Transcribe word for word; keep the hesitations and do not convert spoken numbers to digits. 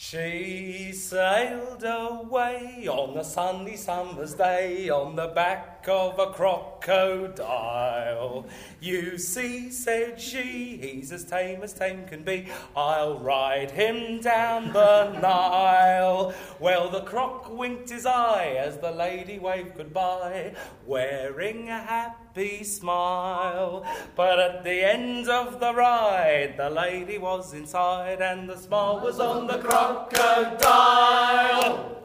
She sailed away on a sunny summer's day on the back of a crocodile. You see, said she, he's as tame as tame can be. I'll ride him down the Nile. Well, the croc winked his eye as the lady waved goodbye, wearing a happy smile. But at the end of the ride, the lady was inside and the smile was on the crocodile.